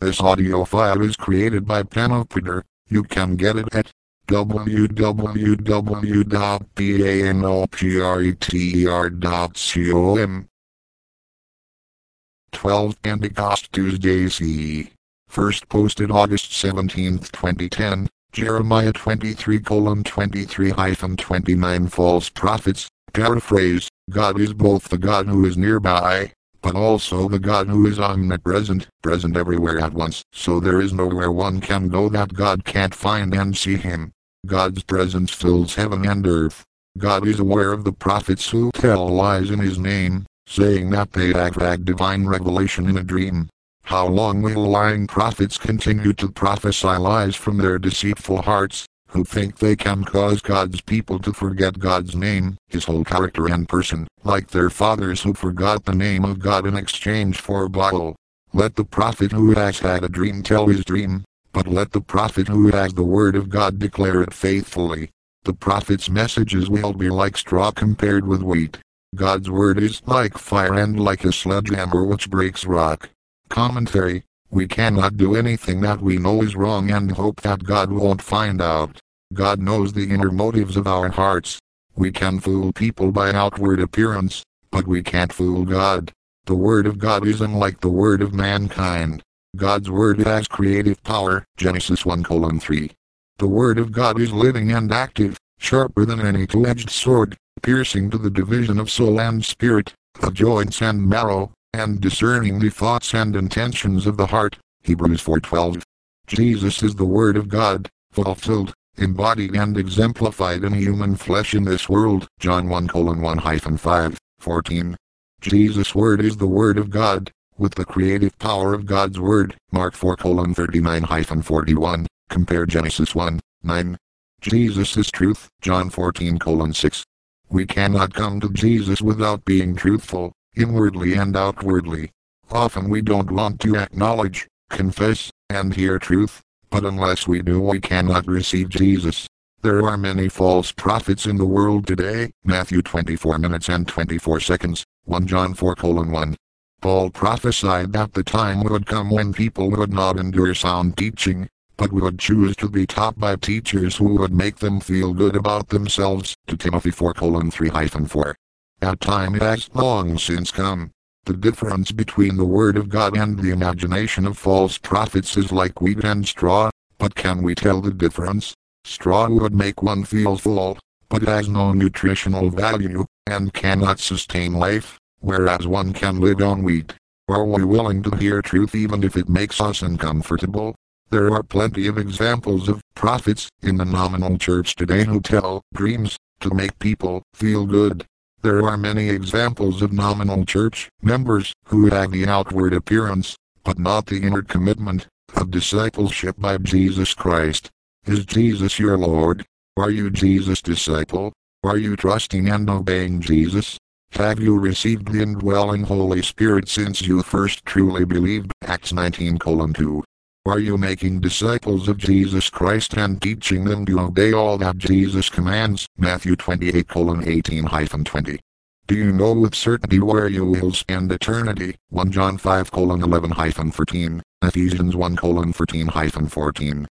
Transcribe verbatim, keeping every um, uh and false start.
This audio file is created by Panopter. You can get it at w w w dot panopter dot com. twelve Pentecost Tuesday C. First posted August seventeenth, twenty ten. Jeremiah twenty-three colon twenty-three twenty-nine False prophets. Paraphrase: God is both the God who is nearby, but also the God who is omnipresent, present everywhere at once, so there is nowhere one can go that God can't find and see him. God's presence fills heaven and earth. God is aware of the prophets who tell lies in his name, saying that they lack divine revelation in a dream. How long will lying prophets continue to prophesy lies from their deceitful hearts, who think they can cause God's people to forget God's name, his whole character and person, like their fathers who forgot the name of God in exchange for Baal? Let the prophet who has had a dream tell his dream, but let the prophet who has the word of God declare it faithfully. The prophet's messages will be like straw compared with wheat. God's word is like fire and like a sledgehammer which breaks rock. Commentary: we cannot do anything that we know is wrong and hope that God won't find out. God knows the inner motives of our hearts. We can fool people by outward appearance, but we can't fool God. The word of God is unlike the word of mankind. God's word has creative power, Genesis one colon three. The word of God is living and active, sharper than any two-edged sword, piercing to the division of soul and spirit, of joints and marrow, and discerning the thoughts and intentions of the heart, Hebrews four twelve. Jesus is the word of God, fulfilled, embodied and exemplified in human flesh in this world, John one colon one five, fourteen. Jesus' word is the word of God, with the creative power of God's word, Mark four colon thirty-nine forty-one, compare Genesis one, nine. Jesus is truth, John fourteen colon six. We cannot come to Jesus without being truthful, inwardly and outwardly. Often we don't want to acknowledge, confess, and hear truth, but unless we do we cannot receive Jesus. There are many false prophets in the world today, Matthew twenty-four minutes and twenty-four seconds, First John four colon one. Paul prophesied that the time would come when people would not endure sound teaching, but would choose to be taught by teachers who would make them feel good about themselves, to Timothy four colon three four. That time has long since come. The difference between the word of God and the imagination of false prophets is like wheat and straw, but can we tell the difference? Straw would make one feel full, but has no nutritional value, and cannot sustain life, whereas one can live on wheat. Are we willing to hear truth even if it makes us uncomfortable? There are plenty of examples of prophets in the nominal church today who tell dreams to make people feel good. There are many examples of nominal church members who have the outward appearance, but not the inner commitment, of discipleship by Jesus Christ. Is Jesus your Lord? Are you Jesus' disciple? Are you trusting and obeying Jesus? Have you received the indwelling Holy Spirit since you first truly believed? Acts nineteen colon two. Are you making disciples of Jesus Christ and teaching them to obey all that Jesus commands? Matthew twenty-eight colon eighteen twenty. Do you know with certainty where you will spend eternity? First John five colon eleven fourteen, Ephesians one colon thirteen fourteen.